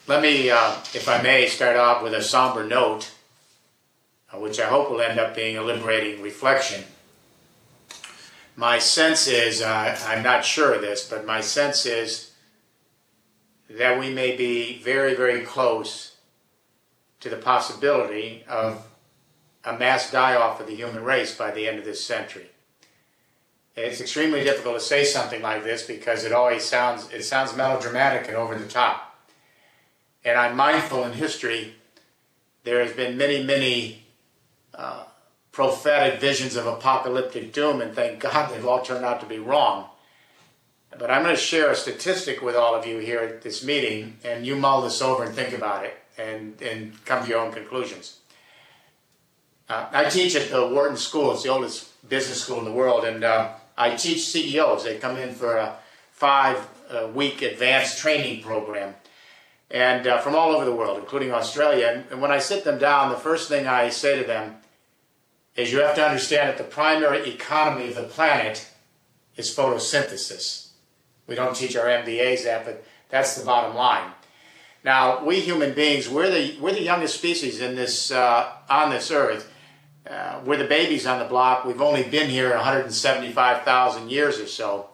Let me, if I may, start off with a somber note, which I hope will end up being a liberating reflection. My sense is, I'm not sure of this, but my sense is that we may be very, very close to the possibility of a mass die-off of the human race by the end of this century. It's extremely difficult to say something like this because it always sounds melodramatic and over the top. And I'm mindful in history there has been many prophetic visions of apocalyptic doom, and thank God they've all turned out to be wrong. But I'm going to share a statistic with all of you here at this meeting, and you mull this over and think about it and come to your own conclusions. I teach at the Wharton School. It's the oldest business school in the world, and I teach CEOs. They come in for a 5-week advanced training program, and from all over the world, including Australia. And when I sit them down, the first thing I say to them is you have to understand that the primary economy of the planet is photosynthesis. We don't teach our MBAs that, but that's the bottom line. Now, we human beings, we're the youngest species in this on this earth. We're the babies on the block. We've only been here 175,000 years or so.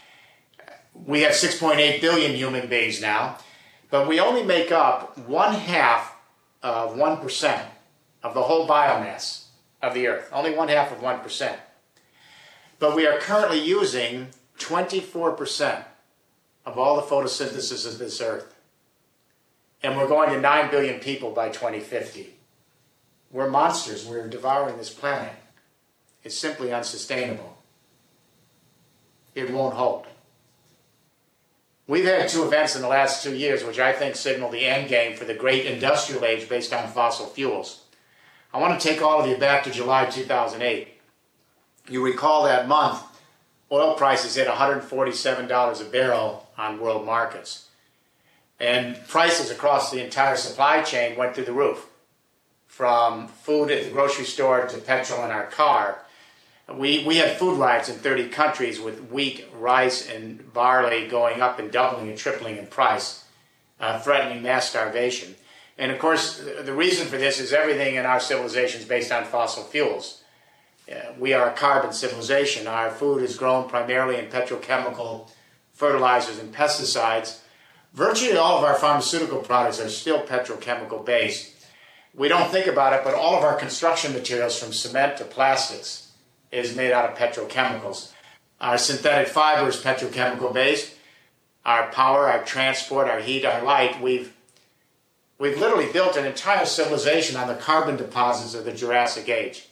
We have 6.8 billion human beings now, but we only make up 1/2 of 1% of the whole biomass of the earth. Only 1/2 of 1%. But we are currently using 24% of all the photosynthesis of this earth. And we're going to 9 billion people by 2050. We're monsters. We're devouring this planet. It's simply unsustainable. It won't hold. We've had 2 events in the last 2 years which I think signal the end game for the great industrial age based on fossil fuels. I want to take all of you back to July 2008. You recall that month, oil prices hit $147 a barrel on world markets. And prices across the entire supply chain went through the roof. From food at the grocery store to petrol in our car. We had food riots in 30 countries with wheat, rice, and barley going up and doubling and tripling in price, threatening mass starvation. And of course, the reason for this is everything in our civilization is based on fossil fuels. We are a carbon civilization. Our food is grown primarily in petrochemical fertilizers and pesticides. Virtually all of our pharmaceutical products are still petrochemical based. We don't think about it, but all of our construction materials from cement to plastics is made out of petrochemicals. Our synthetic fiber is petrochemical based. Our power, our transport, our heat, our light, we've literally built an entire civilization on the carbon deposits of the Jurassic Age.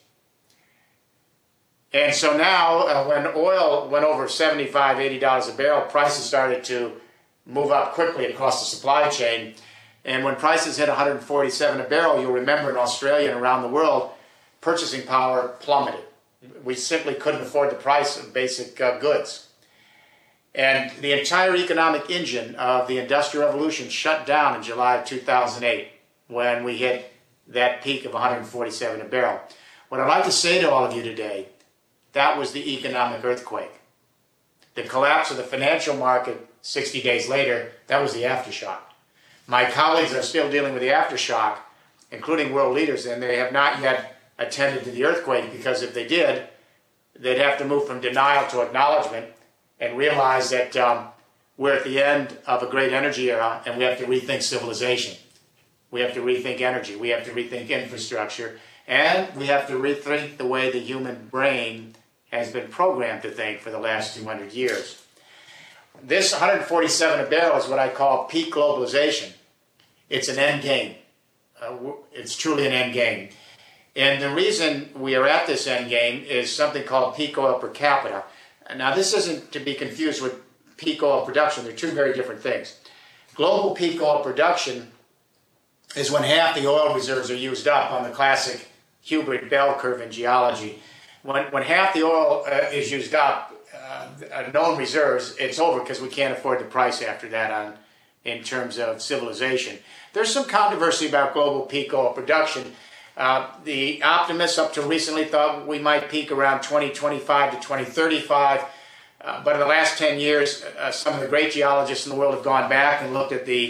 And so now, when oil went over $75, $80 a barrel, prices started to move up quickly across the supply chain. And when prices hit $147 a barrel, you'll remember in Australia and around the world, purchasing power plummeted. We simply couldn't afford the price of basic goods. And the entire economic engine of the Industrial Revolution shut down in July of 2008 when we hit that peak of $147 a barrel. What I'd like to say to all of you today, that was the economic earthquake. The collapse of the financial market 60 days later, that was the aftershock. My colleagues are still dealing with the aftershock, including world leaders, and they have not yet attended to the earthquake because if they did, they'd have to move from denial to acknowledgement and realize that we're at the end of a great energy era and we have to rethink civilization. We have to rethink energy. We have to rethink infrastructure. And we have to rethink the way the human brain has been programmed to think for the last 200 years. This 147 a barrel is what I call peak globalization. It's an end game. It's truly an end game. And the reason we are at this end game is something called peak oil per capita. Now, this isn't to be confused with peak oil production. They're 2 very different things. Global peak oil production is when half the oil reserves are used up on the classic Hubert bell curve in geology. When half the oil is used up, known reserves, it's over because we can't afford the price after that in terms of civilization. There's some controversy about global peak oil production. The optimists up to recently thought we might peak around 2025 to 2035. But in the last 10 years, some of the great geologists in the world have gone back and looked at the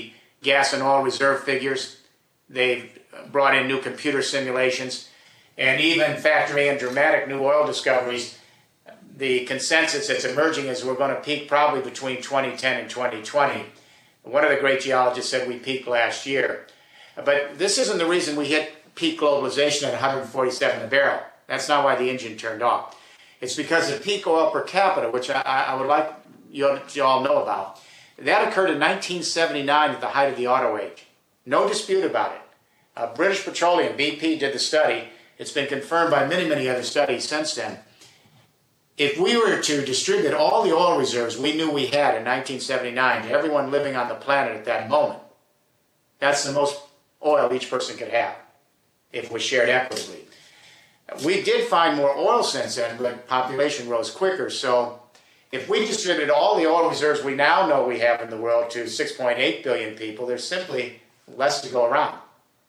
gas and oil reserve figures. They've brought in new computer simulations, and even factoring in dramatic new oil discoveries. The consensus that's emerging is we're going to peak probably between 2010 and 2020. One of the great geologists said we peaked last year. But this isn't the reason we hit peak globalization at 147 a barrel. That's not why the engine turned off. It's because of peak oil per capita, which I would like you all know about. That occurred in 1979 at the height of the auto age. No dispute about it. British Petroleum, BP, did the study. It's been confirmed by many, many other studies since then. If we were to distribute all the oil reserves we knew we had in 1979 to everyone living on the planet at that moment, that's the most oil each person could have if we shared equitably. We did find more oil since then, but population rose quicker. So if we distributed all the oil reserves we now know we have in the world to 6.8 billion people, there's simply less to go around.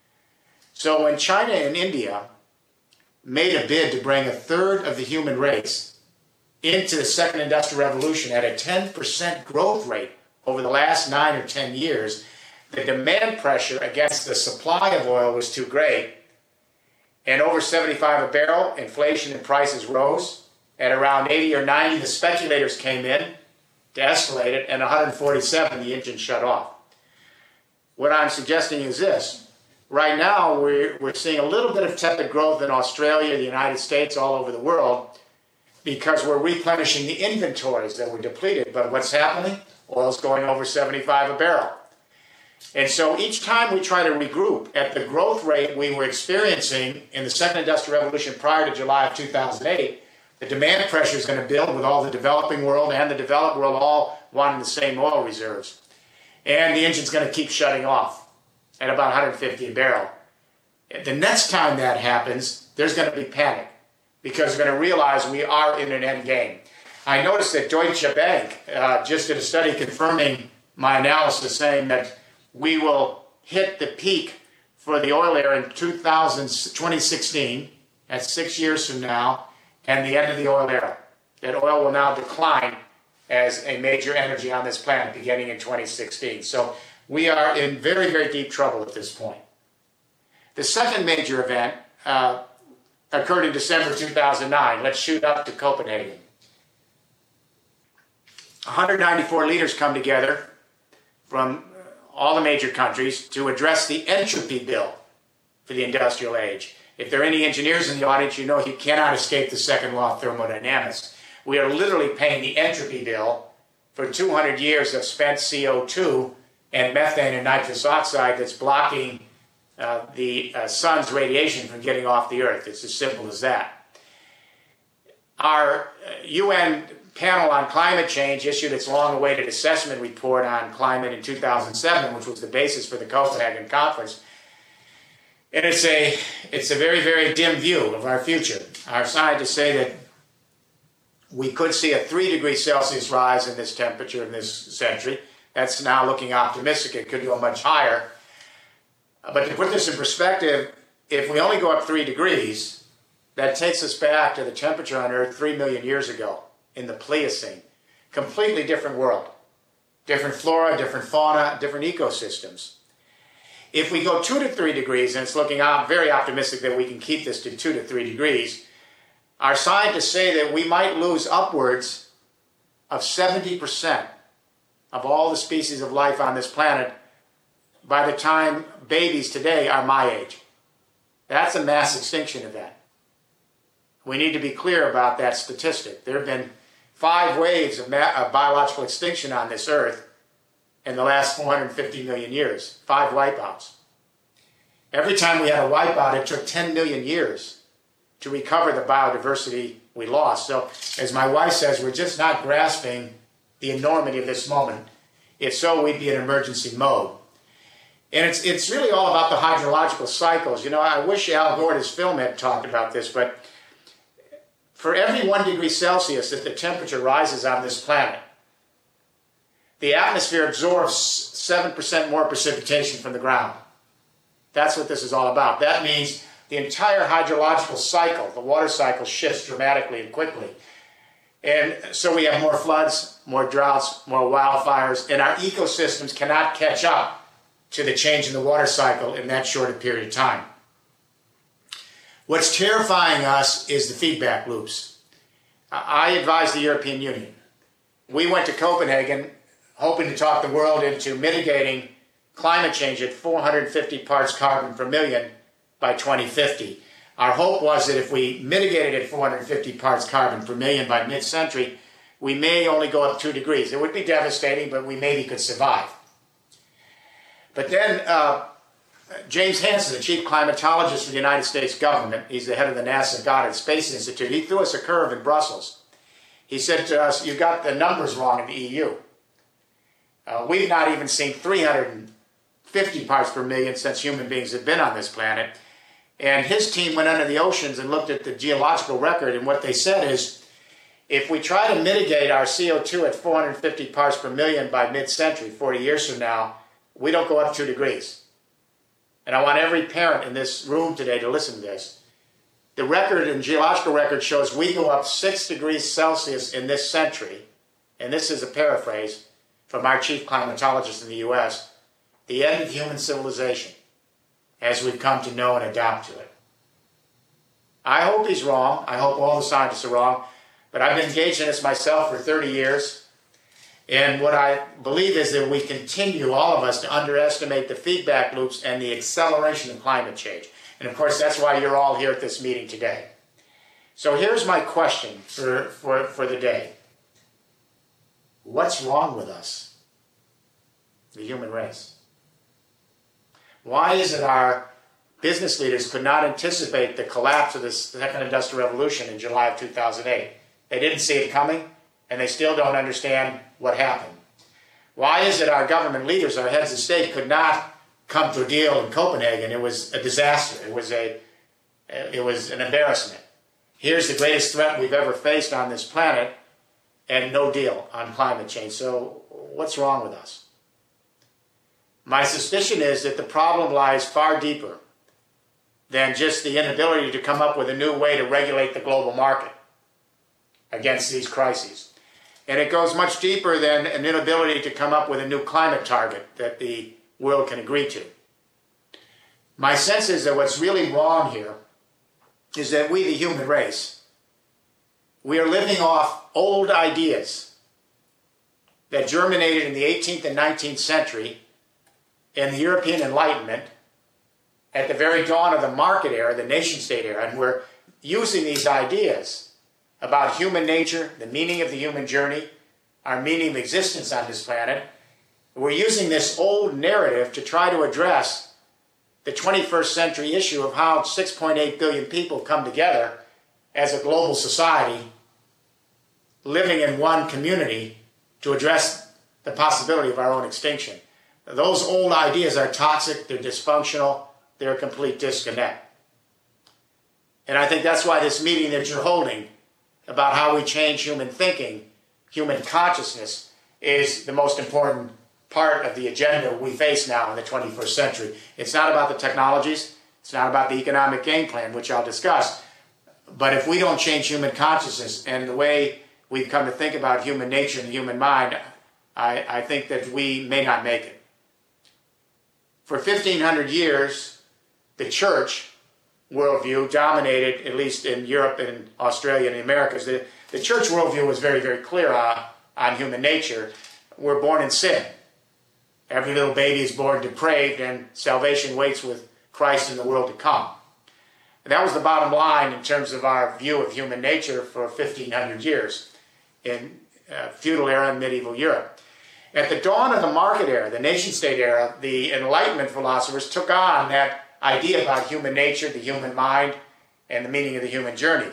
So when China and India made a bid to bring a third of the human race into the second industrial revolution at a 10% growth rate over the last 9 or 10 years, the demand pressure against the supply of oil was too great. And over 75 a barrel, inflation and prices rose. At around 80 or 90, the speculators came in to escalate it, and 147, the engine shut off. What I'm suggesting is this. Right now, we're seeing a little bit of tepid growth in Australia, the United States, all over the world, because we're replenishing the inventories that were depleted. But what's happening? Oil's going over 75 a barrel. And so each time we try to regroup at the growth rate we were experiencing in the second industrial revolution prior to July of 2008, the demand pressure is going to build with all the developing world and the developed world all wanting the same oil reserves. And the engine's going to keep shutting off at about 150 a barrel. The next time that happens, there's going to be panic because we're going to realize we are in an end game. I noticed that Deutsche Bank just did a study confirming my analysis, saying that we will hit the peak for the oil era in 2016, that's 6 years from now, and the end of the oil era. That oil will now decline as a major energy on this planet beginning in 2016. So we are in very, very deep trouble at this point. The second major event occurred in December 2009. Let's shoot up to Copenhagen. 194 leaders come together from all the major countries to address the entropy bill for the industrial age. If there are any engineers in the audience, you know you cannot escape the second law of thermodynamics. We are literally paying the entropy bill for 200 years of spent CO2 and methane and nitrous oxide that's blocking the sun's radiation from getting off the earth. It's as simple as that. Our UN panel on climate change issued its long-awaited assessment report on climate in 2007, which was the basis for the Copenhagen Conference. And it's a very, very dim view of our future. Our scientists say that we could see a 3 degrees Celsius rise in this temperature in this century. That's now looking optimistic. It could go much higher. But to put this in perspective, if we only go up 3 degrees, that takes us back to the temperature on Earth 3 million years ago in the Pliocene. Completely different world. Different flora, different fauna, different ecosystems. If we go 2 to 3 degrees, and it's looking very optimistic that we can keep this to 2 to 3 degrees, our scientists say that we might lose upwards of 70% of all the species of life on this planet by the time babies today are my age. That's a mass extinction event. We need to be clear about that statistic. There have been 5 waves of biological extinction on this earth in the last 450 million years. 5 wipeouts. Every time we had a wipeout, it took 10 million years to recover the biodiversity we lost. So, as my wife says, we're just not grasping the enormity of this moment. If so, we'd be in emergency mode. And it's really all about the hydrological cycles. You know, I wish Al Gore, his film, had talked about this, but for every 1 degree Celsius that the temperature rises on this planet, the atmosphere absorbs 7% more precipitation from the ground. That's what this is all about. That means the entire hydrological cycle, the water cycle, shifts dramatically and quickly. And so we have more floods, more droughts, more wildfires, and our ecosystems cannot catch up to the change in the water cycle in that short a period of time. What's terrifying us is the feedback loops. I advise the European Union. We went to Copenhagen hoping to talk the world into mitigating climate change at 450 parts carbon per million by 2050. Our hope was that if we mitigated at 450 parts carbon per million by mid-century, we may only go up 2 degrees. It would be devastating, but we maybe could survive. But then James Hansen, the chief climatologist for the United States government, he's the head of the NASA Goddard Space Institute, he threw us a curve in Brussels. He said to us, "You got the numbers wrong in the EU. We've not even seen 350 parts per million since human beings have been on this planet." And his team went under the oceans and looked at the geological record, and what they said is, if we try to mitigate our CO2 at 450 parts per million by mid-century, 40 years from now, we don't go up 2 degrees. And I want every parent in this room today to listen to this. The record and geological record shows we go up 6 degrees Celsius in this century, and this is a paraphrase from our chief climatologist in the U.S., the end of human civilization as we've come to know and adapt to it. I hope he's wrong. I hope all the scientists are wrong. But I've been engaged in this myself for 30 years. And what I believe is that we continue, all of us, to underestimate the feedback loops and the acceleration of climate change. And of course, that's why you're all here at this meeting today. So here's my question for the day. What's wrong with us, the human race? Why is it our business leaders could not anticipate the collapse of the second industrial revolution in July of 2008? They didn't see it coming, and they still don't understand what happened. Why is it our government leaders, our heads of state, could not come to a deal in Copenhagen? It was a disaster. It was an embarrassment. Here's the greatest threat we've ever faced on this planet, and no deal on climate change. So what's wrong with us? My suspicion is that the problem lies far deeper than just the inability to come up with a new way to regulate the global market against these crises. And it goes much deeper than an inability to come up with a new climate target that the world can agree to. My sense is that what's really wrong here is that we, the human race, we are living off old ideas that germinated in the 18th and 19th century in the European Enlightenment at the very dawn of the market era, the nation-state era, and we're using these ideas about human nature, the meaning of the human journey, our meaning of existence on this planet. We're using this old narrative to try to address the 21st century issue of how 6.8 billion people come together as a global society living in one community to address the possibility of our own extinction. Those old ideas are toxic, they're dysfunctional, they're a complete disconnect. And I think that's why this meeting that you're holding about how we change human thinking, human consciousness, is the most important part of the agenda we face now in the 21st century. It's not about the technologies, it's not about the economic game plan, which I'll discuss, but if we don't change human consciousness and the way we've come to think about human nature and the human mind, I think that we may not make it. For 1,500 years, the church worldview dominated, at least in Europe and Australia and the Americas. The church worldview was very, very clear on human nature. We're born in sin. Every little baby is born depraved, and salvation waits with Christ in the world to come. And that was the bottom line in terms of our view of human nature for 1,500 years in feudal era and medieval Europe. At the dawn of the market era, the nation-state era, the Enlightenment philosophers took on that idea about human nature, the human mind, and the meaning of the human journey.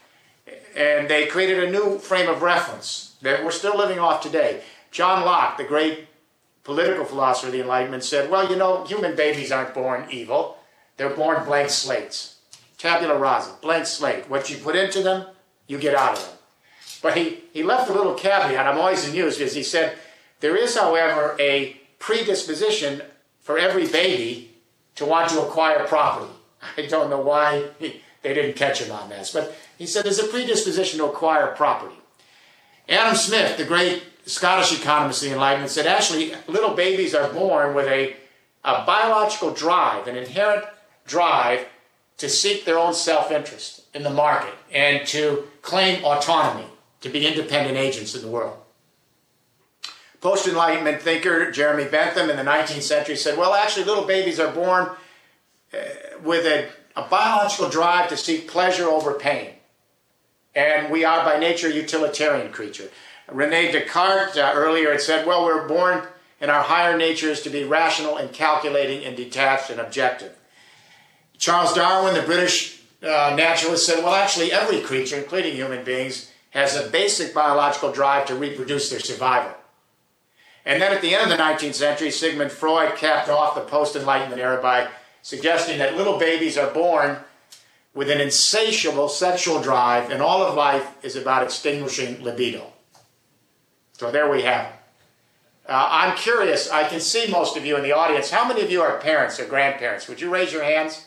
And they created a new frame of reference that we're still living off today. John Locke, the great political philosopher of the Enlightenment, said, well, you know, human babies aren't born evil. They're born blank slates. Tabula rasa, blank slate. What you put into them, you get out of them. But he left a little caveat I'm always amused, because he said, there is, however, a predisposition for every baby to want to acquire property. I don't know why they didn't catch him on this, but he said there's a predisposition to acquire property. Adam Smith, the great Scottish economist of the Enlightenment, said actually little babies are born with a a biological drive, an inherent drive to seek their own self-interest in the market and to claim autonomy, to be independent agents in the world. Post-Enlightenment thinker Jeremy Bentham in the 19th century said, well, actually, little babies are born with a biological drive to seek pleasure over pain. And we are by nature a utilitarian creature. Rene Descartes earlier had said, well, we're born in our higher natures to be rational and calculating and detached and objective. Charles Darwin, the British naturalist, said, well, actually, every creature, including human beings, has a basic biological drive to reproduce their survival. And then at the end of the 19th century, Sigmund Freud capped off the post-Enlightenment era by suggesting that little babies are born with an insatiable sexual drive, and all of life is about extinguishing libido. So there we have it. I'm curious, I can see most of you in the audience. How many of you are parents or grandparents? Would you raise your hands?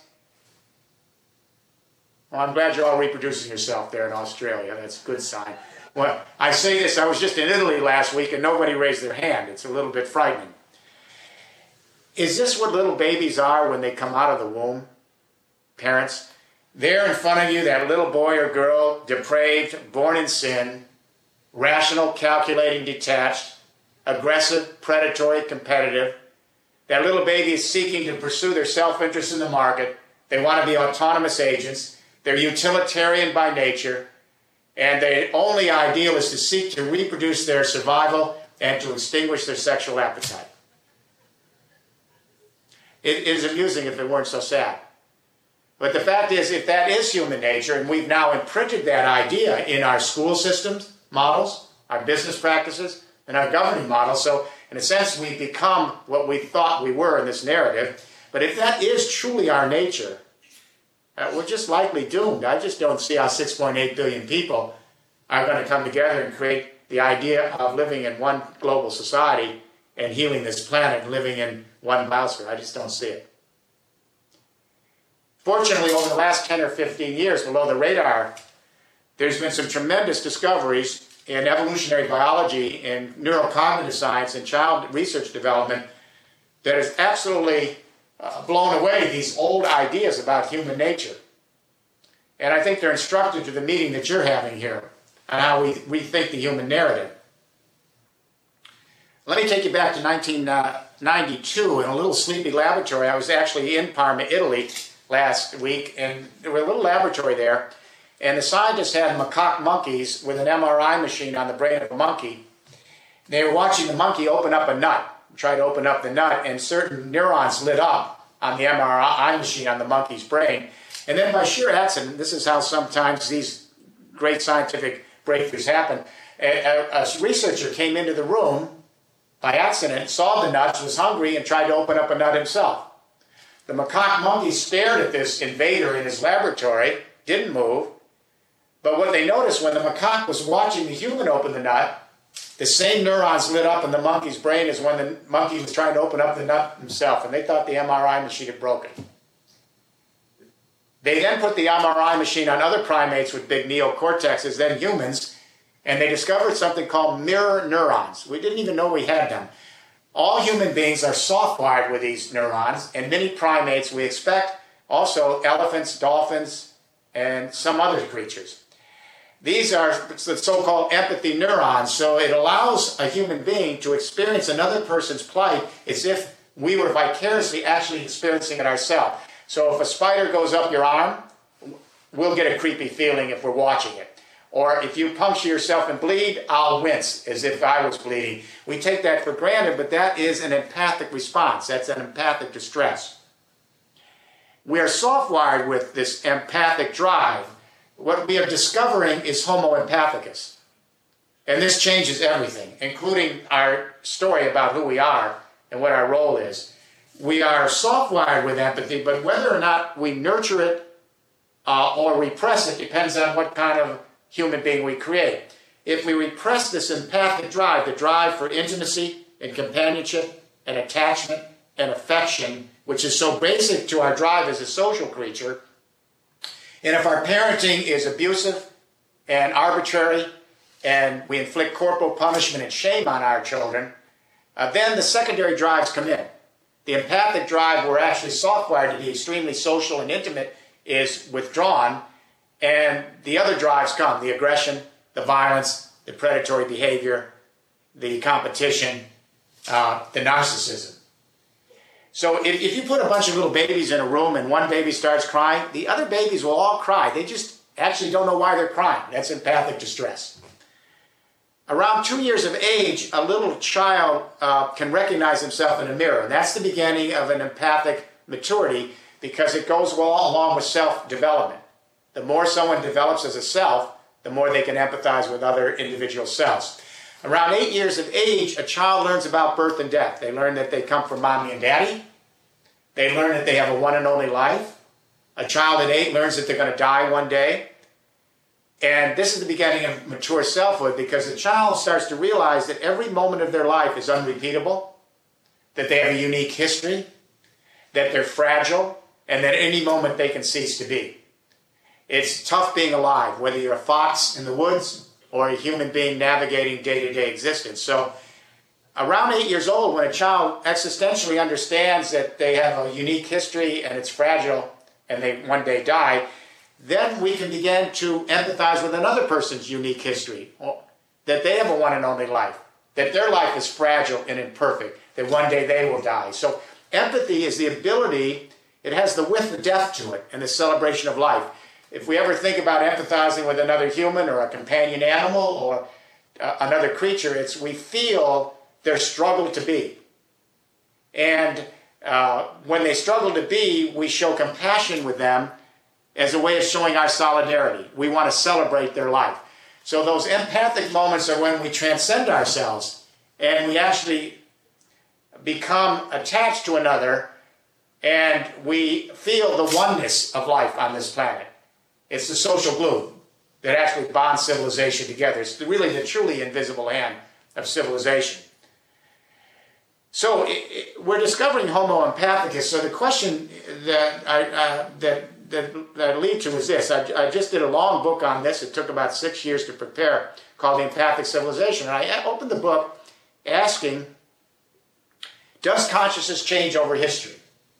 Well, I'm glad you're all reproducing yourself there in Australia. That's a good sign. Well, I say this, I was just in Italy last week and nobody raised their hand. It's a little bit frightening. Is this what little babies are when they come out of the womb? Parents, there in front of you, that little boy or girl, depraved, born in sin, rational, calculating, detached, aggressive, predatory, competitive. That little baby is seeking to pursue their self-interest in the market. They want to be autonomous agents. They're utilitarian by nature. And their only ideal is to seek to reproduce their survival and to extinguish their sexual appetite. It is amusing if it weren't so sad. But the fact is, if that is human nature, and we've now imprinted that idea in our school systems, models, our business practices, and our governing models, so in a sense we've become what we thought we were in this narrative. But if that is truly our nature, we're just likely doomed. I just don't see how 6.8 billion people are going to come together and create the idea of living in one global society and healing this planet and living in one biosphere. I just don't see it. Fortunately, over the last 10 or 15 years, below the radar, there's been some tremendous discoveries in evolutionary biology, in neurocognitive science, and child research development that has absolutely blown away these old ideas about human nature. And I think they're instructive to the meeting that you're having here on how we rethink the human narrative. Let me take you back to 1992 in a little sleepy laboratory. I was actually in Parma, Italy last week, and there was a little laboratory there, and the scientists had macaque monkeys with an MRI machine on the brain of a monkey. They were watching the monkey open up a nut, try to open up the nut, and certain neurons lit up on the MRI machine on the monkey's brain. And then by sheer accident, this is how sometimes these great scientific breakthroughs happen, a researcher came into the room by accident, saw the nuts, was hungry, and tried to open up a nut himself. The macaque monkey stared at this invader in his laboratory, didn't move, but what they noticed when the macaque was watching the human open the nut, the same neurons lit up in the monkey's brain as when the monkey was trying to open up the nut himself, and they thought the MRI machine had broken. They then put the MRI machine on other primates with big neocortexes, then humans, and they discovered something called mirror neurons. We didn't even know we had them. All human beings are soft-wired with these neurons, and many primates, we expect, also elephants, dolphins, and some other creatures. These are the so-called empathy neurons, so it allows a human being to experience another person's plight as if we were vicariously actually experiencing it ourselves. So if a spider goes up your arm, we'll get a creepy feeling if we're watching it. Or if you puncture yourself and bleed, I'll wince as if I was bleeding. We take that for granted, but that is an empathic response. That's an empathic distress. We are soft-wired with this empathic drive. What we are discovering is Homo empathicus. And this changes everything, including our story about who we are and what our role is. We are soft-wired with empathy, but whether or not we nurture it or repress it depends on what kind of human being we create. If we repress this empathic drive, the drive for intimacy and companionship and attachment and affection, which is so basic to our drive as a social creature, and if our parenting is abusive and arbitrary and we inflict corporal punishment and shame on our children, then the secondary drives come in. The empathic drive, we're actually softwired to be extremely social and intimate, is withdrawn, and the other drives come, the aggression, the violence, the predatory behavior, the competition, the narcissism. So if you put a bunch of little babies in a room and one baby starts crying, the other babies will all cry. They just actually don't know why they're crying. That's empathic distress. Around 2 years of age, a little child can recognize himself in a mirror. And that's the beginning of an empathic maturity because it goes along with self-development. The more someone develops as a self, the more they can empathize with other individual selves. Around 8 years of age, a child learns about birth and death. They learn that they come from mommy and daddy. They learn that they have a one and only life. A child at 8 learns that they're going to die one day. And this is the beginning of mature selfhood because the child starts to realize that every moment of their life is unrepeatable, that they have a unique history, that they're fragile, and that any moment they can cease to be. It's tough being alive, whether you're a fox in the woods or a human being navigating day-to-day existence. So around 8 years old, when a child existentially understands that they have a unique history and it's fragile and they one day die, then we can begin to empathize with another person's unique history, that they have a one and only life, that their life is fragile and imperfect, that one day they will die. So empathy is the ability, it has the width of death to it and the celebration of life. If we ever think about empathizing with another human or a companion animal or another creature, it's we feel their struggle to be. And when they struggle to be, we show compassion with them as a way of showing our solidarity. We want to celebrate their life. So those empathic moments are when we transcend ourselves and we actually become attached to another and we feel the oneness of life on this planet. It's the social glue that actually bonds civilization together. It's really the truly invisible hand of civilization. So we're discovering Homo empathicus. So the question that I lead to is this. I just did a long book on this. It took about 6 years to prepare, called The Empathic Civilization. And I opened the book asking, does consciousness change over history?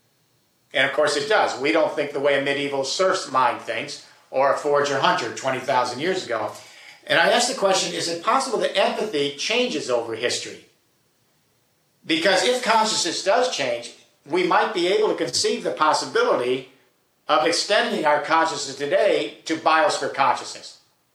And of course it does. We don't think the way a medieval serf's mind thinks, or a forager-hunter 20,000 years ago. And I asked the question, is it possible that empathy changes over history? Because if consciousness does change, we might be able to conceive the possibility of extending our consciousness today to biosphere consciousness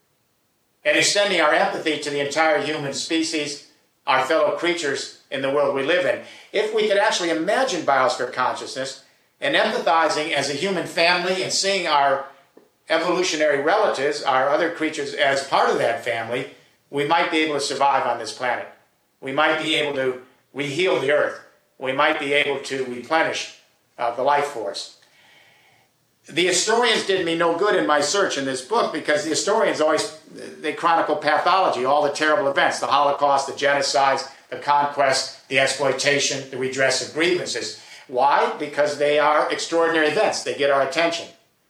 and extending our empathy to the entire human species, our fellow creatures in the world we live in. If we could actually imagine biosphere consciousness and empathizing as a human family and seeing our evolutionary relatives, our other creatures, as part of that family, we might be able to survive on this planet. We might be able to reheal the earth. We might be able to replenish the life force. The historians did me no good in my search in this book because the historians they chronicle pathology, all the terrible events, the Holocaust, the genocides, the conquest, the exploitation, the redress of grievances. Why? Because they are extraordinary events. They get our attention.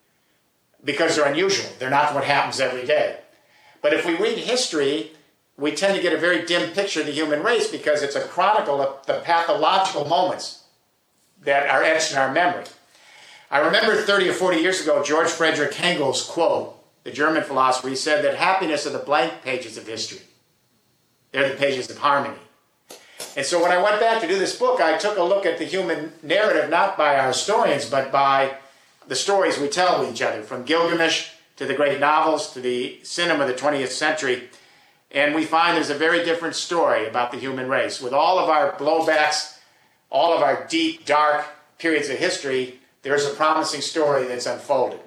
Because they're unusual. They're not what happens every day. But if we read history, we tend to get a very dim picture of the human race because it's a chronicle of the pathological moments that are etched in our memory. I remember 30 or 40 years ago, George Friedrich Hengel's quote, the German philosopher. He said that happiness are the blank pages of history. They're the pages of harmony. And so when I went back to do this book, I took a look at the human narrative, not by our historians, but by the stories we tell each other, from Gilgamesh to the great novels to the cinema of the 20th century. And we find there's a very different story about the human race. With all of our blowbacks, all of our deep, dark periods of history, there's a promising story that's unfolded.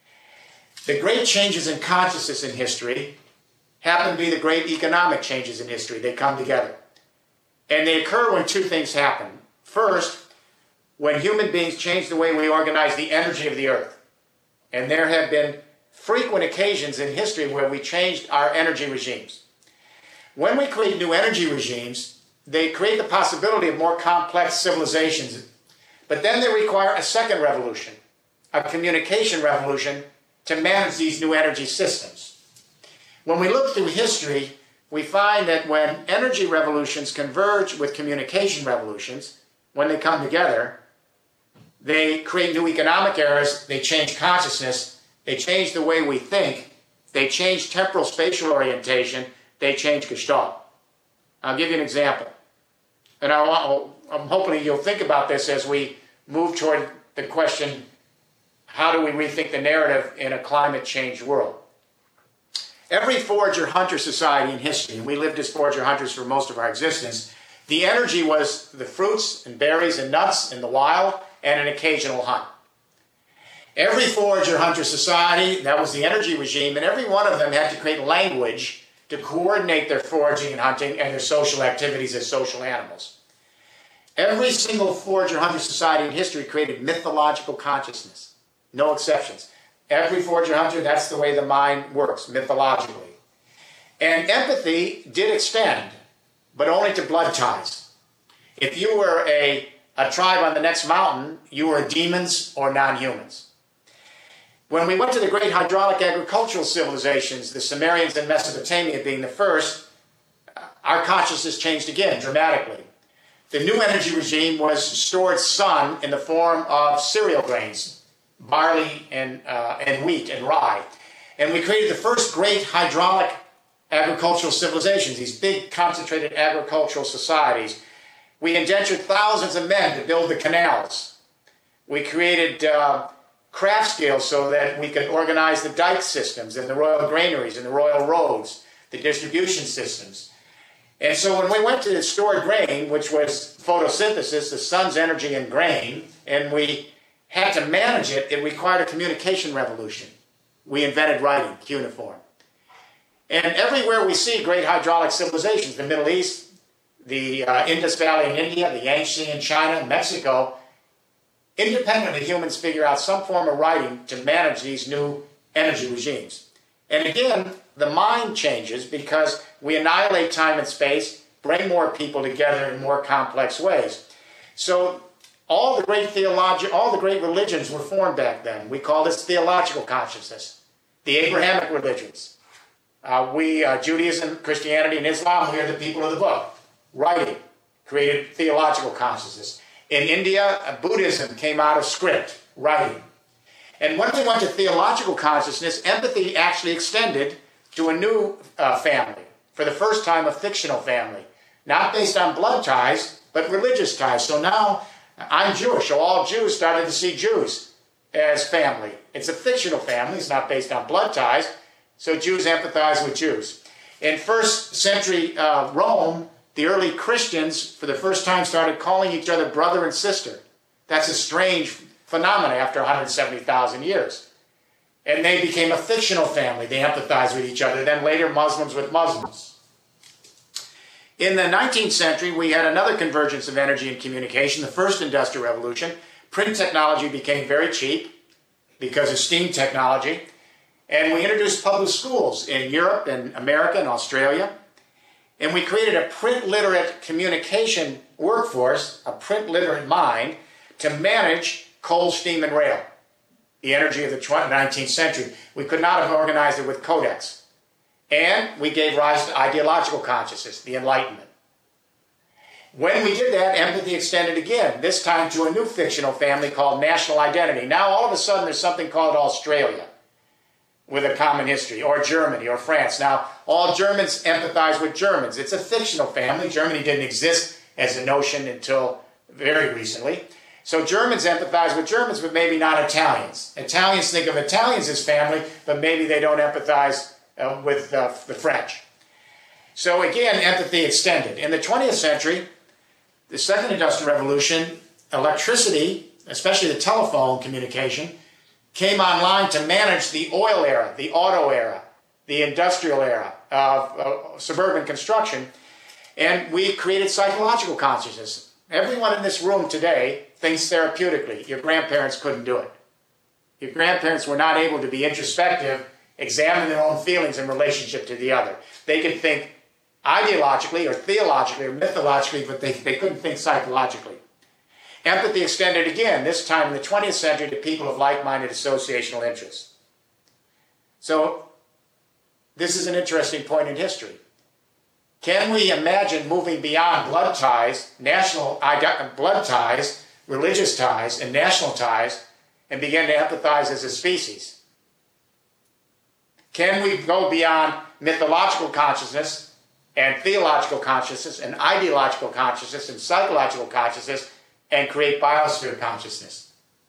The great changes in consciousness in history happen to be the great economic changes in history. They come together. And they occur when two things happen. First, when human beings change the way we organize the energy of the earth. And there have been frequent occasions in history where we changed our energy regimes. When we create new energy regimes, they create the possibility of more complex civilizations. But then they require a second revolution, a communication revolution, to manage these new energy systems. When we look through history, we find that when energy revolutions converge with communication revolutions, when they come together, they create new economic eras, they change consciousness, they change the way we think, they change temporal spatial orientation, they change Gestalt. I'll give you an example. And I'm hoping you'll think about this as we move toward the question, how do we rethink the narrative in a climate change world? Every forager-hunter society in history, and we lived as forager-hunters for most of our existence, the energy was the fruits and berries and nuts in the wild and an occasional hunt. Every forager-hunter society, that was the energy regime, and every one of them had to create language to coordinate their foraging and hunting and their social activities as social animals. Every single forager-hunter society in history created mythological consciousness. No exceptions. Every forager-hunter, that's the way the mind works, mythologically. And empathy did extend, but only to blood ties. If you were a tribe on the next mountain, you were demons or non-humans. When we went to the great hydraulic agricultural civilizations, the Sumerians and Mesopotamia being the first, our consciousness changed again dramatically. The new energy regime was stored sun in the form of cereal grains, barley and wheat and rye. And we created the first great hydraulic agricultural civilizations, these big concentrated agricultural societies. We indentured thousands of men to build the canals. We created craft skills so that we could organize the dike systems and the royal granaries and the royal roads, the distribution systems. And so when we went to stored grain, which was photosynthesis, the sun's energy in grain, and we had to manage it, it required a communication revolution. We invented writing, cuneiform. And everywhere we see great hydraulic civilizations, the Middle East, the Indus Valley in India, the Yangtze in China, Mexico, independently humans figure out some form of writing to manage these new energy regimes. And again, the mind changes because we annihilate time and space, bring more people together in more complex ways. So all the great religions were formed back then. We call this theological consciousness. The Abrahamic religions. Judaism, Christianity, and Islam, we are the people of the book. Writing created theological consciousness. In India, Buddhism came out of script, writing. And when we went to theological consciousness, empathy actually extended to a new family. For the first time, a fictional family. Not based on blood ties, but religious ties. So now, I'm Jewish, so all Jews started to see Jews as family. It's a fictional family, it's not based on blood ties, so Jews empathize with Jews. In first century Rome, the early Christians, for the first time, started calling each other brother and sister. That's a strange phenomenon after 170,000 years. And they became a fictional family. They empathized with each other. Then later, Muslims with Muslims. In the 19th century, we had another convergence of energy and communication, the first industrial revolution. Print technology became very cheap because of steam technology. And we introduced public schools in Europe and America and Australia. And we created a print-literate communication workforce, a print-literate mind, to manage coal, steam, and rail, the energy of the 19th century. We could not have organized it with codex. And we gave rise to ideological consciousness, the Enlightenment. When we did that, empathy extended again, this time to a new fictional family called national identity. Now, all of a sudden, there's something called Australia with a common history, or Germany, or France. Now, all Germans empathize with Germans. It's a fictional family. Germany didn't exist as a notion until very recently. So Germans empathize with Germans, but maybe not Italians. Italians think of Italians as family, but maybe they don't empathize with the French. So again, empathy extended. In the 20th century, the second industrial revolution, electricity, especially the telephone communication, came online to manage the oil era, the auto era, the industrial era of suburban construction. And we created psychological consciousness. Everyone in this room today thinks therapeutically. Your grandparents couldn't do it. Your grandparents were not able to be introspective, examine their own feelings in relationship to the other. They could think ideologically or theologically or mythologically, but they couldn't think psychologically. Empathy extended again, this time in the 20th century, to people of like-minded associational interests. So this is an interesting point in history. Can we imagine moving beyond blood ties, blood ties, religious ties, and national ties, and begin to empathize as a species? Can we go beyond mythological consciousness and theological consciousness and ideological consciousness and psychological consciousness and create biosphere consciousness?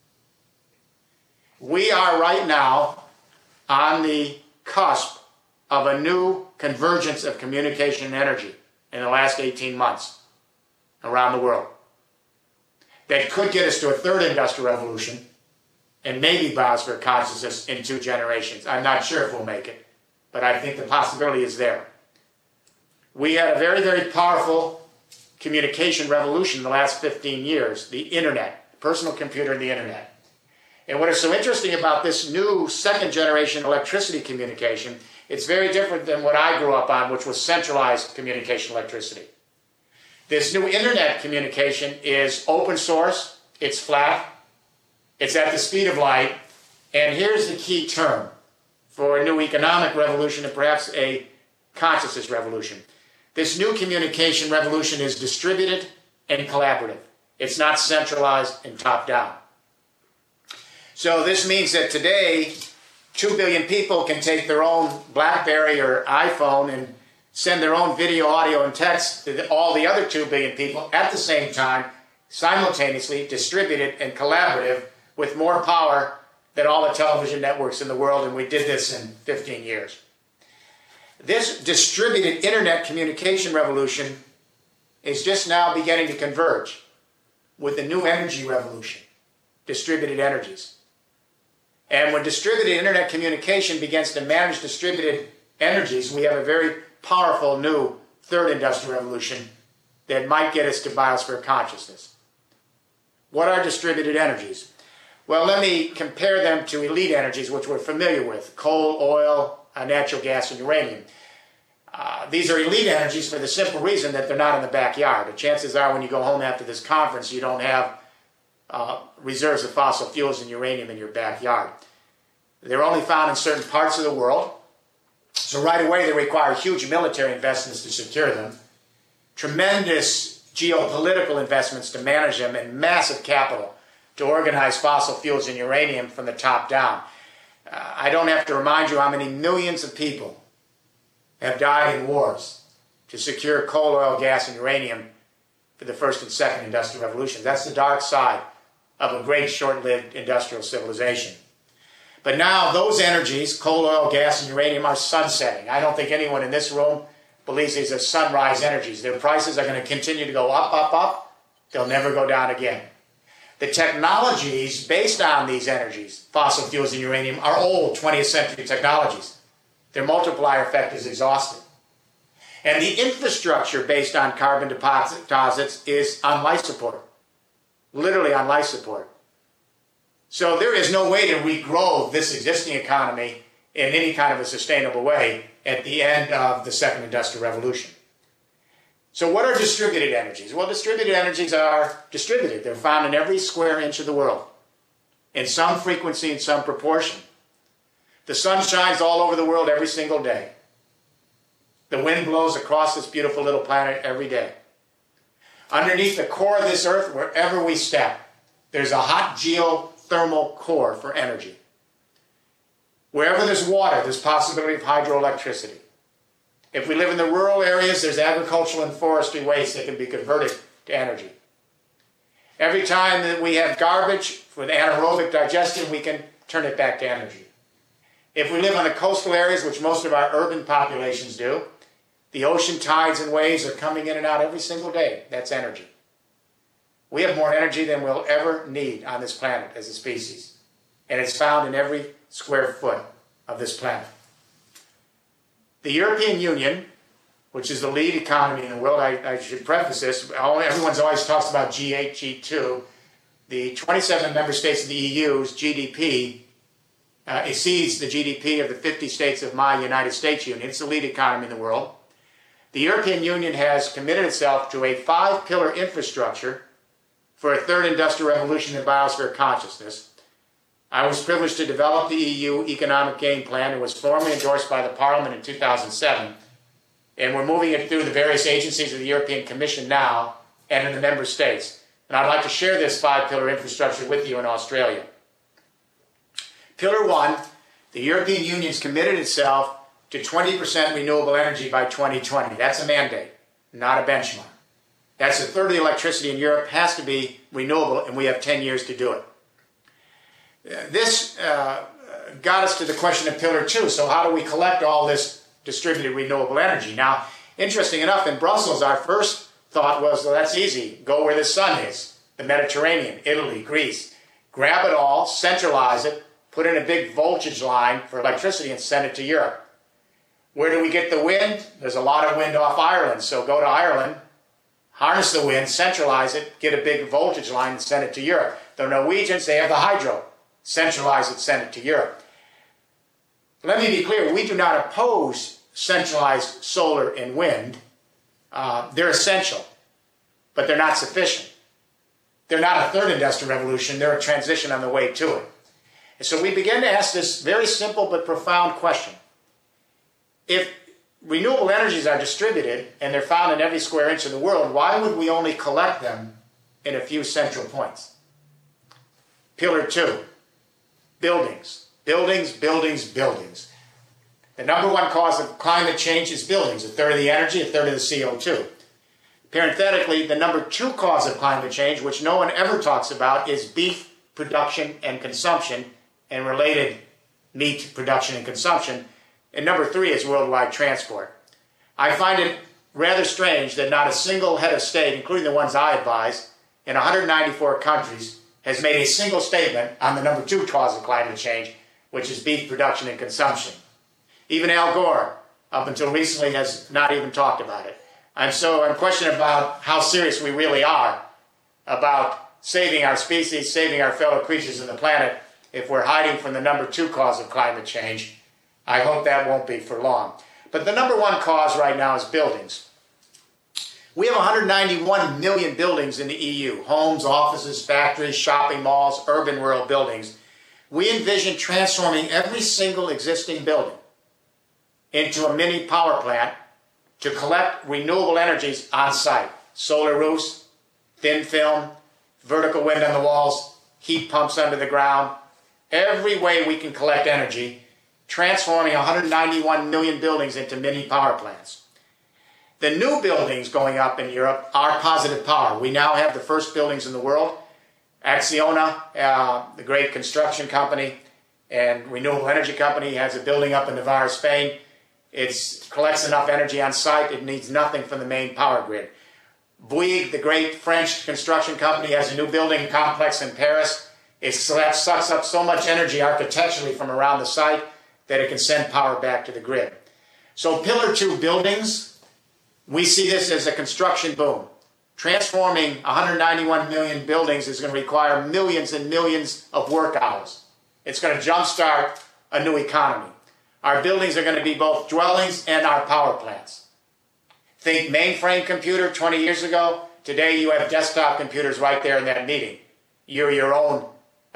We are right now on the cusp of a new convergence of communication and energy in the last 18 months around the world that could get us to a third industrial revolution and maybe biosphere consciousness in 2 generations. I'm not sure if we'll make it, but I think the possibility is there. We had a very, very powerful communication revolution in the last 15 years, the internet, personal computer and the internet. And what is so interesting about this new second generation electricity communication, it's very different than what I grew up on, which was centralized communication electricity. This new internet communication is open source, it's flat, it's at the speed of light, and here's the key term for a new economic revolution and perhaps a consciousness revolution. This new communication revolution is distributed and collaborative. It's not centralized and top-down. So this means that today, 2 billion people can take their own BlackBerry or iPhone and send their own video, audio, and text to all the other 2 billion people at the same time, simultaneously, distributed and collaborative, with more power than all the television networks in the world, and we did this in 15 years. This distributed internet communication revolution is just now beginning to converge with the new energy revolution, distributed energies. And when distributed internet communication begins to manage distributed energies, we have a very powerful new third industrial revolution that might get us to biosphere consciousness. What are distributed energies? Well, let me compare them to elite energies, which we're familiar with: coal, oil, natural gas, and uranium. These are elite energies for the simple reason that they're not in the backyard. The chances are when you go home after this conference, you don't have reserves of fossil fuels and uranium in your backyard. They're only found in certain parts of the world. So right away, they require huge military investments to secure them, tremendous geopolitical investments to manage them, and massive capital to organize fossil fuels and uranium from the top down. I don't have to remind you how many millions of people have died in wars to secure coal, oil, gas, and uranium for the first and second industrial revolution. That's the dark side of a great short-lived industrial civilization. But now those energies, coal, oil, gas, and uranium, are sunsetting. I don't think anyone in this room believes these are sunrise energies. Their prices are going to continue to go up, up, up. They'll never go down again. The technologies based on these energies, fossil fuels and uranium, are old 20th century technologies. Their multiplier effect is exhausted. And the infrastructure based on carbon deposits is on life support, literally on life support. So there is no way to regrow this existing economy in any kind of a sustainable way at the end of the second industrial revolution. So what are distributed energies? Well, distributed energies are distributed. They're found in every square inch of the world, in some frequency, in some proportion. The sun shines all over the world every single day. The wind blows across this beautiful little planet every day. Underneath the core of this earth, wherever we step, there's a hot geothermal core for energy. Wherever there's water, there's possibility of hydroelectricity. If we live in the rural areas, there's agricultural and forestry waste that can be converted to energy. Every time that we have garbage with anaerobic digestion, we can turn it back to energy. If we live on the coastal areas, which most of our urban populations do, the ocean tides and waves are coming in and out every single day. That's energy. We have more energy than we'll ever need on this planet as a species. And it's found in every square foot of this planet. The European Union, which is the lead economy in the world, I should preface this, everyone's always talks about G8, G2. The 27 member states of the EU's GDP exceeds the GDP of the 50 states of my United States Union. It's the lead economy in the world. The European Union has committed itself to a 5-pillar infrastructure for a third industrial revolution in biosphere consciousness. I was privileged to develop the EU Economic Game Plan. It was formally endorsed by the Parliament in 2007. And we're moving it through the various agencies of the European Commission now and in the member states. And I'd like to share this 5-pillar infrastructure with you in Australia. Pillar 1, the European Union's committed itself to 20% renewable energy by 2020. That's a mandate, not a benchmark. That's a third of the electricity in Europe has to be renewable, and we have 10 years to do it. This got us to the question of Pillar 2. So how do we collect all this distributed renewable energy? Now, interesting enough, in Brussels, our first thought was, well, that's easy. Go where the sun is, the Mediterranean, Italy, Greece. Grab it all, centralize it, put in a big voltage line for electricity and send it to Europe. Where do we get the wind? There's a lot of wind off Ireland, so go to Ireland, harness the wind, centralize it, get a big voltage line and send it to Europe. The Norwegians, they have the hydro. Centralize it, send it to Europe. Let me be clear, we do not oppose centralized solar and wind. They're essential, but they're not sufficient. They're not a third industrial revolution, they're a transition on the way to it. And so we began to ask this very simple but profound question. If renewable energies are distributed and they're found in every square inch of the world, why would we only collect them in a few central points? Pillar 2, buildings. Buildings, buildings, buildings. The number one cause of climate change is buildings, a third of the energy, a third of the CO2. Parenthetically, the number 2 cause of climate change, which no one ever talks about, is beef production and consumption and related meat production and consumption. And number 3 is worldwide transport. I find it rather strange that not a single head of state, including the ones I advise, in 194 countries, has made a single statement on the number 2 cause of climate change, which is beef production and consumption. Even Al Gore, up until recently, has not even talked about it. I'm questioning about how serious we really are about saving our species, saving our fellow creatures on the planet, if we're hiding from the number 2 cause of climate change. I hope that won't be for long. But the number 1 cause right now is buildings. We have 191 million buildings in the EU, homes, offices, factories, shopping malls, urban rural buildings. We envision transforming every single existing building into a mini power plant to collect renewable energies on site. Solar roofs, thin film, vertical wind on the walls, heat pumps under the ground. Every way we can collect energy, transforming 191 million buildings into mini power plants. The new buildings going up in Europe are positive power. We now have the first buildings in the world. Acciona, the great construction company and renewable energy company, has a building up in Navarra, Spain. It collects enough energy on site, it needs nothing from the main power grid. Bouygues, the great French construction company, has a new building complex in Paris. It sucks up so much energy architecturally from around the site that it can send power back to the grid. So Pillar 2, buildings, we see this as a construction boom. Transforming 191 million buildings is going to require millions and millions of work hours. It's going to jumpstart a new economy. Our buildings are going to be both dwellings and our power plants. Think mainframe computer 20 years ago. Today you have desktop computers right there in that meeting. You're your own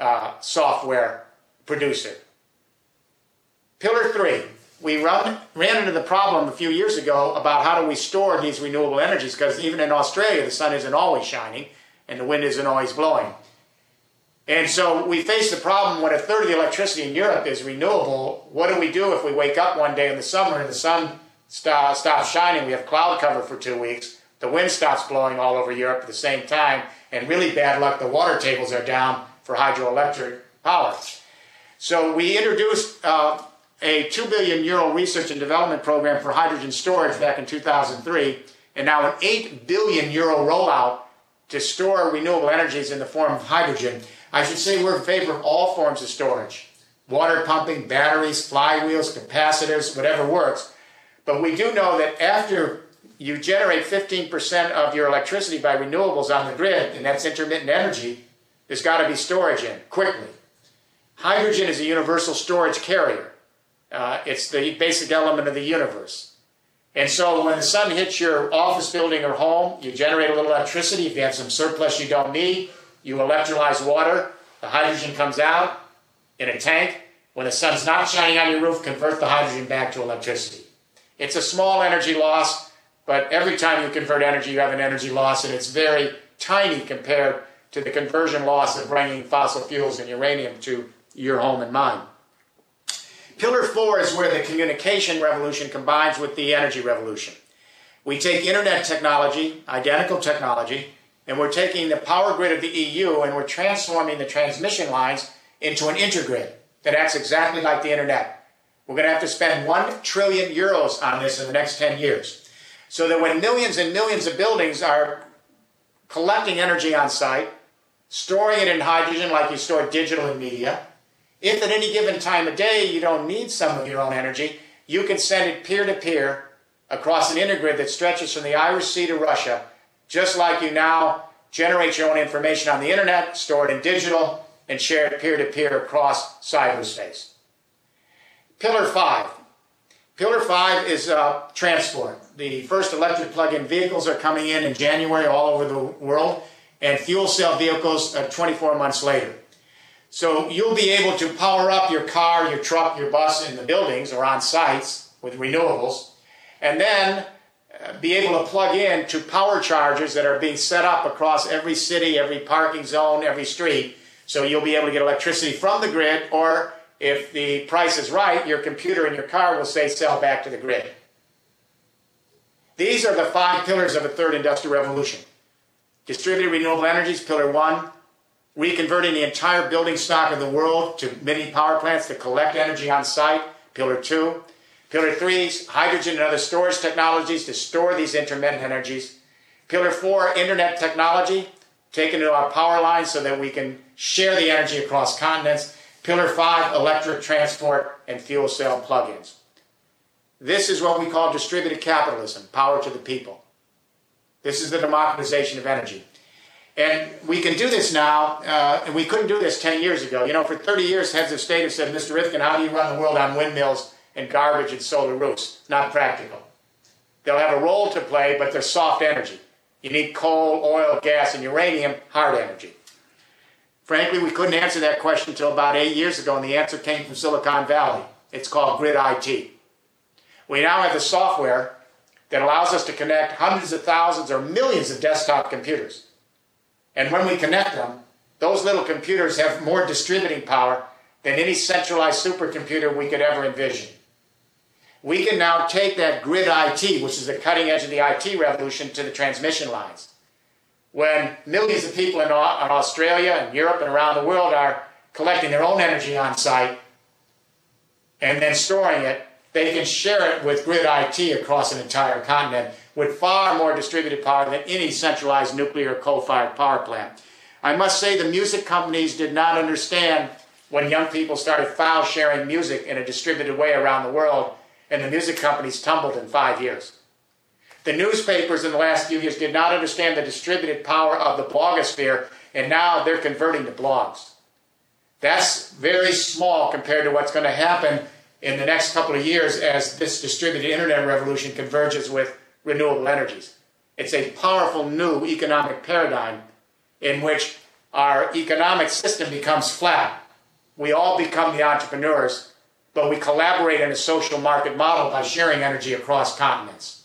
software producer. Pillar 3, we ran into the problem a few years ago about how do we store these renewable energies, because even in Australia the sun isn't always shining and the wind isn't always blowing. And so we face the problem when a third of the electricity in Europe is renewable. What do we do if we wake up one day in the summer and the sun stops shining? We have cloud cover for 2 weeks. The wind stops blowing all over Europe at the same time. And really bad luck, the water tables are down for hydroelectric power. So we introduced a €2 billion research and development program for hydrogen storage back in 2003. And now an €8 billion rollout to store renewable energies in the form of hydrogen. I should say we're in favor of all forms of storage. Water pumping, batteries, flywheels, capacitors, whatever works. But we do know that after you generate 15% of your electricity by renewables on the grid, and that's intermittent energy, there's got to be storage in, quickly. Hydrogen is a universal storage carrier. It's the basic element of the universe. And so when the sun hits your office building or home, you generate a little electricity. If you have some surplus you don't need, you electrolyze water. The hydrogen comes out in a tank. When the sun's not shining on your roof, convert the hydrogen back to electricity. It's a small energy loss, but every time you convert energy, you have an energy loss, and it's very tiny compared to the conversion loss of bringing fossil fuels and uranium to your home and mine. Pillar 4 is where the communication revolution combines with the energy revolution. We take internet technology, identical technology, and we're taking the power grid of the EU and we're transforming the transmission lines into an intergrid that acts exactly like the internet. We're going to have to spend 1 trillion euros on this in the next 10 years. So that when millions and millions of buildings are collecting energy on site, storing it in hydrogen like you store digital media, if at any given time of day you don't need some of your own energy, you can send it peer-to-peer across an intergrid that stretches from the Irish Sea to Russia, just like you now generate your own information on the internet, store it in digital, and share it peer-to-peer across cyberspace. Pillar 5. Pillar 5 is transport. The first electric plug-in vehicles are coming in January all over the world, and fuel cell vehicles 24 months later. So you'll be able to power up your car, your truck, your bus in the buildings or on sites with renewables, and then be able to plug in to power chargers that are being set up across every city, every parking zone, every street. So you'll be able to get electricity from the grid, or if the price is right, your computer in your car will say sell back to the grid. These are the 5 pillars of a third industrial revolution. Distributed renewable energies, Pillar 1. Reconverting the entire building stock of the world to mini power plants to collect energy on site, Pillar 2. Pillar 3, hydrogen and other storage technologies to store these intermittent energies. Pillar 4, internet technology, taken to our power lines so that we can share the energy across continents. Pillar 5, electric transport and fuel cell plug-ins. This is what we call distributed capitalism, power to the people. This is the democratization of energy. And we can do this now, and we couldn't do this 10 years ago. You know, for 30 years, heads of state have said, Mr. Rifkin, how do you run the world on windmills and garbage and solar roofs? Not practical. They'll have a role to play, but they're soft energy. You need coal, oil, gas, and uranium, hard energy. Frankly, we couldn't answer that question until about 8 years ago, and the answer came from Silicon Valley. It's called Grid IT. We now have the software that allows us to connect hundreds of thousands or millions of desktop computers. And when we connect them, those little computers have more distributing power than any centralized supercomputer we could ever envision. We can now take that Grid IT, which is the cutting edge of the IT revolution, to the transmission lines. When millions of people in Australia and Europe and around the world are collecting their own energy on site and then storing it, they can share it with Grid IT across an entire continent with far more distributed power than any centralized nuclear coal-fired power plant. I must say the music companies did not understand when young people started file sharing music in a distributed way around the world, and the music companies tumbled in 5 years. The newspapers in the last few years did not understand the distributed power of the blogosphere, and now they're converting to blogs. That's very small compared to what's going to happen in the next couple of years as this distributed internet revolution converges with renewable energies. It's a powerful new economic paradigm in which our economic system becomes flat. We all become the entrepreneurs, but we collaborate in a social market model by sharing energy across continents.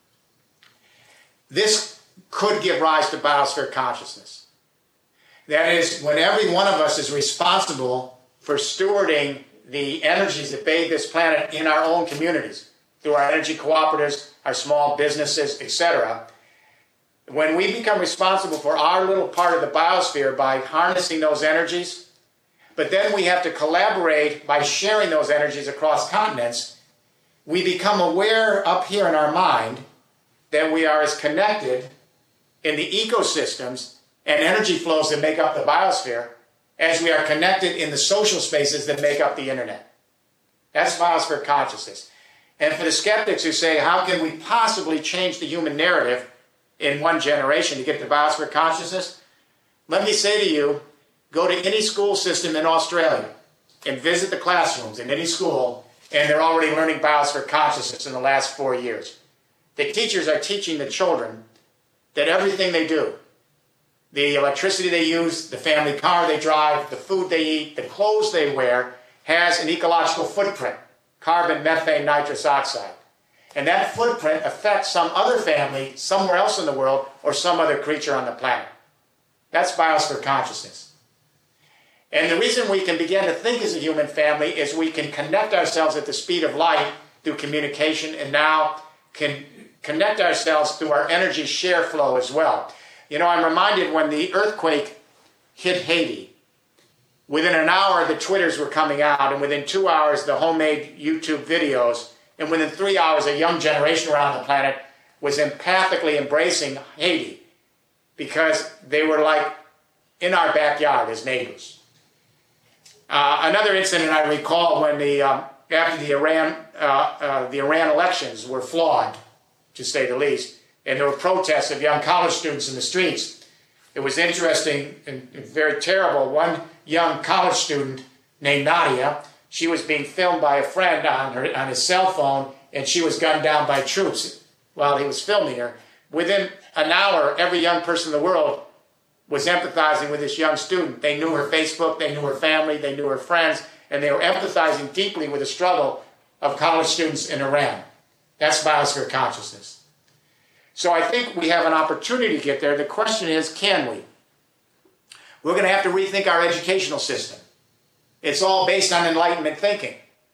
This could give rise to biosphere consciousness. That is, when every one of us is responsible for stewarding the energies that bathe this planet in our own communities, through our energy cooperatives, our small businesses, etc. When we become responsible for our little part of the biosphere by harnessing those energies, but then we have to collaborate by sharing those energies across continents, we become aware up here in our mind that we are as connected in the ecosystems and energy flows that make up the biosphere as we are connected in the social spaces that make up the internet. That's biosphere consciousness. And for the skeptics who say, how can we possibly change the human narrative in one generation to get to biosphere consciousness? Let me say to you, go to any school system in Australia and visit the classrooms in any school, and they're already learning biosphere consciousness in the last 4 years. The teachers are teaching the children that everything they do, the electricity they use, the family car they drive, the food they eat, the clothes they wear, has an ecological footprint, carbon, methane, nitrous oxide. And that footprint affects some other family somewhere else in the world or some other creature on the planet. That's biosphere consciousness. And the reason we can begin to think as a human family is we can connect ourselves at the speed of light through communication, and now can connect ourselves through our energy share flow as well. You know, I'm reminded when the earthquake hit Haiti, within an hour the Twitters were coming out, and within 2 hours the homemade YouTube videos, and within 3 hours a young generation around the planet was empathically embracing Haiti because they were like in our backyard as neighbors. Another incident I recall when after the Iran elections were flawed, to say the least, and there were protests of young college students in the streets. It was interesting and very terrible. One young college student named Nadia, she was being filmed by a friend on his cell phone, and she was gunned down by troops while he was filming her. Within an hour, every young person in the world was empathizing with this young student. They knew her Facebook, they knew her family, they knew her friends, and they were empathizing deeply with the struggle of college students in Iran. That's biosphere consciousness. So I think we have an opportunity to get there. The question is, can we? We're going to have to rethink our educational system. It's all based on Enlightenment thinking.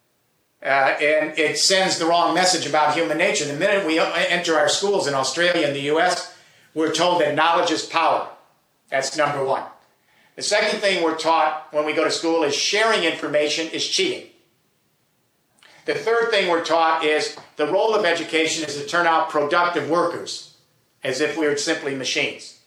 And it sends the wrong message about human nature. The minute we enter our schools in Australia and the US, we're told that knowledge is power. That's number one. The second thing we're taught when we go to school is sharing information is cheating. The third thing we're taught is the role of education is to turn out productive workers, as if we were simply machines.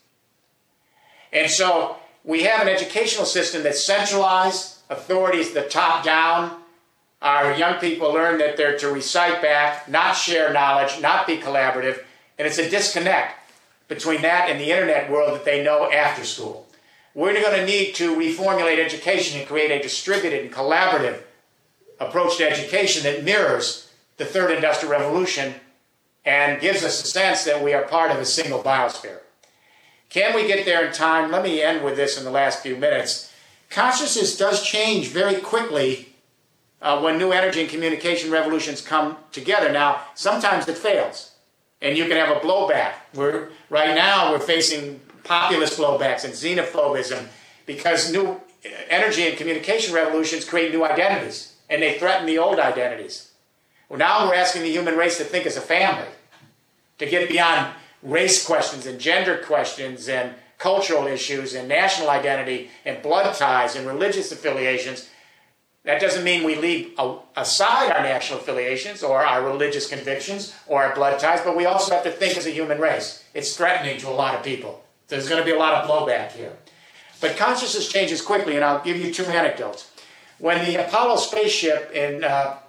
And so we have an educational system that's centralized, authorities the top down. Our young people learn that they're to recite back, not share knowledge, not be collaborative, and it's a disconnect between that and the internet world that they know after school. We're going to need to reformulate education and create a distributed and collaborative approach to education that mirrors the third industrial revolution and gives us a sense that we are part of a single biosphere. Can we get there in time? Let me end with this in the last few minutes. Consciousness does change very quickly when new energy and communication revolutions come together. Now, sometimes it fails, and you can have a blowback. Right now, we're facing populist blowbacks and xenophobism because new energy and communication revolutions create new identities, and they threaten the old identities. Well, now we're asking the human race to think as a family, to get beyond race questions and gender questions and cultural issues and national identity and blood ties and religious affiliations. That doesn't mean we leave aside our national affiliations or our religious convictions or our blood ties, but we also have to think as a human race. It's threatening to a lot of people. There's going to be a lot of blowback here. But consciousness changes quickly, and I'll give you two anecdotes. When the Apollo spaceship in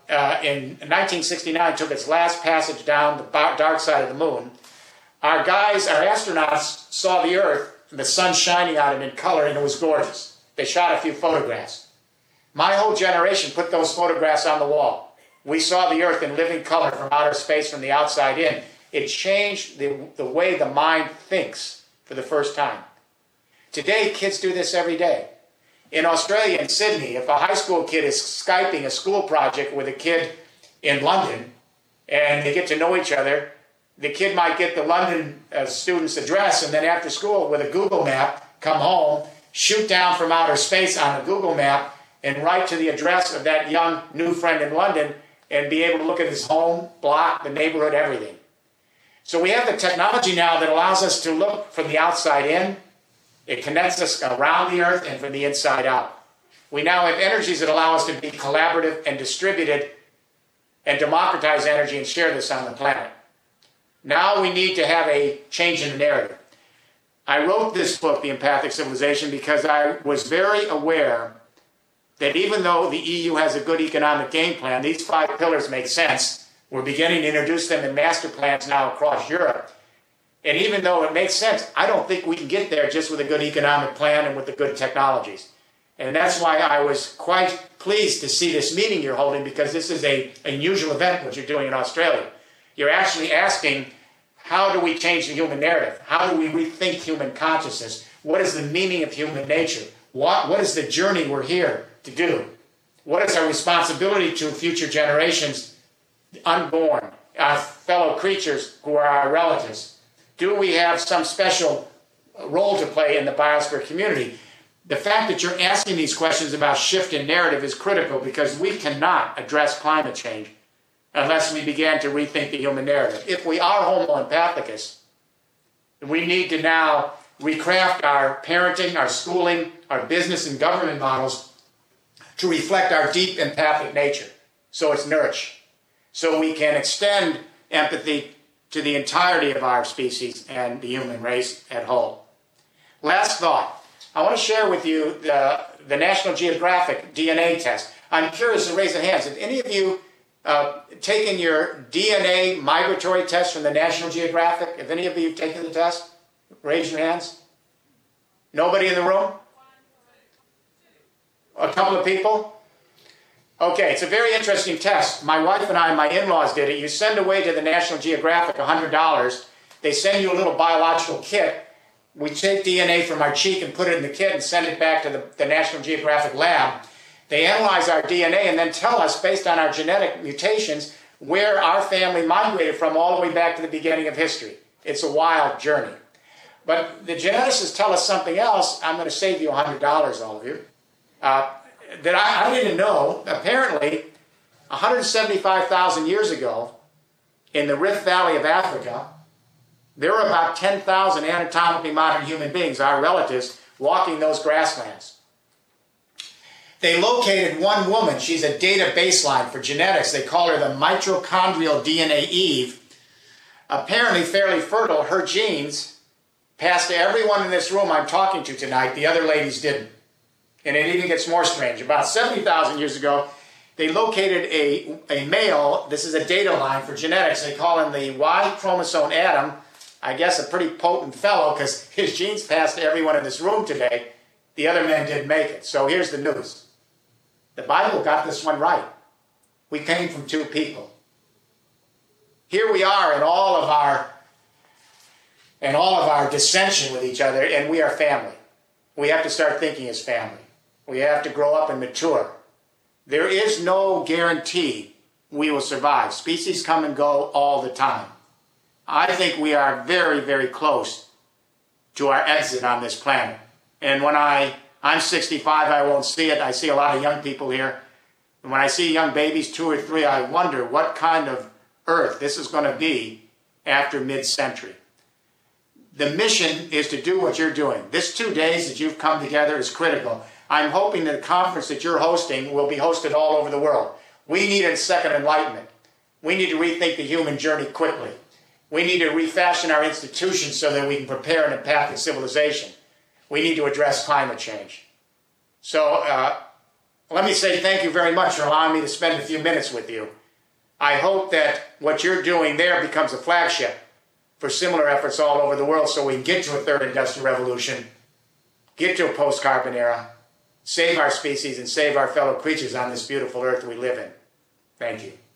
1969 took its last passage down the dark side of the moon, our astronauts saw the Earth, the sun shining on it in color, and it was gorgeous. They shot a few photographs. My whole generation put those photographs on the wall. We saw the Earth in living color from outer space, from the outside in. It changed the way the mind thinks for the first time. Today, kids do this every day. In Australia, in Sydney, if a high school kid is Skyping a school project with a kid in London, and they get to know each other, the kid might get the London student's address, and then after school, with a Google map, come home, shoot down from outer space on a Google map, and write to the address of that young new friend in London, and be able to look at his home, block, the neighborhood, everything. So we have the technology now that allows us to look from the outside in. It connects us around the Earth and from the inside out. We now have energies that allow us to be collaborative and distributed and democratize energy and share this on the planet. Now we need to have a change in the narrative. I wrote this book, The Empathic Civilization, because I was very aware that even though the EU has a good economic game plan, these 5 pillars make sense. We're beginning to introduce them in master plans now across Europe. And even though it makes sense, I don't think we can get there just with a good economic plan and with the good technologies. And that's why I was quite pleased to see this meeting you're holding, because this is an unusual event, what you're doing in Australia. You're actually asking, how do we change the human narrative? How do we rethink human consciousness? What is the meaning of human nature? What is the journey we're here to do? What is our responsibility to future generations, unborn, our fellow creatures who are our relatives? Do we have some special role to play in the biosphere community? The fact that you're asking these questions about shift in narrative is critical, because we cannot address climate change unless we began to rethink the human narrative. If we are Homo empathicus, we need to now recraft our parenting, our schooling, our business and government models to reflect our deep empathic nature, so it's nourished, so we can extend empathy to the entirety of our species and the human race at whole. Last thought. I want to share with you the National Geographic DNA test. I'm curious to raise a hand. Have any of you taken your DNA migratory test from the National Geographic? Have any of you taken the test? Raise your hands. Nobody in the room? A couple of people? Okay, it's a very interesting test. My wife and I, my in-laws did it. You send away to the National Geographic $100. They send you a little biological kit. We take DNA from our cheek and put it in the kit and send it back to the National Geographic lab. They analyze our DNA and then tell us, based on our genetic mutations, where our family migrated from all the way back to the beginning of history. It's a wild journey. But the geneticists tell us something else. I'm going to save you $100, all of you, that I didn't know. Apparently, 175,000 years ago, in the Rift Valley of Africa, there were about 10,000 anatomically modern human beings, our relatives, walking those grasslands. They located one woman. She's a data baseline for genetics. They call her the mitochondrial DNA Eve. Apparently fairly fertile. Her genes passed to everyone in this room I'm talking to tonight. The other ladies didn't. And it even gets more strange. About 70,000 years ago, they located a male. This is a data line for genetics. They call him the Y chromosome Adam. I guess a pretty potent fellow, because his genes passed to everyone in this room today. The other men didn't make it. So here's the news. The Bible got this one right. We came from two people. Here we are in all of our dissension with each other, and we are family. We have to start thinking as family. We have to grow up and mature. There is no guarantee we will survive. Species come and go all the time. I think we are very, very close to our exit on this planet. And when I'm 65, I won't see it. I see a lot of young people here. And when I see young babies, 2 or 3, I wonder what kind of earth this is going to be after mid-century. The mission is to do what you're doing. This 2 days that you've come together is critical. I'm hoping that the conference that you're hosting will be hosted all over the world. We need a second enlightenment. We need to rethink the human journey quickly. We need to refashion our institutions so that we can prepare an empathic civilization. We need to address climate change. So let me say thank you very much for allowing me to spend a few minutes with you. I hope that what you're doing there becomes a flagship for similar efforts all over the world, so we can get to a third industrial revolution, get to a post-carbon era, save our species and save our fellow creatures on this beautiful earth we live in. Thank you.